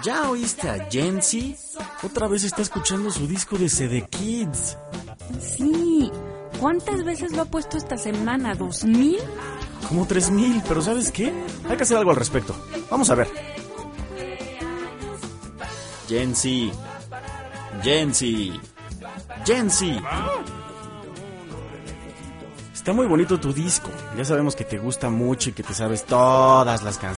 ¿Ya oíste a Jency? Otra vez está escuchando su disco de CD Kids. Sí. ¿Cuántas veces lo ha puesto esta semana? ¿2000? Como 3000, pero ¿sabes qué? Hay que hacer algo al respecto. Vamos a ver. Jency. Jency. Jency. Está muy bonito tu disco. Ya sabemos que te gusta mucho y que te sabes todas las canciones.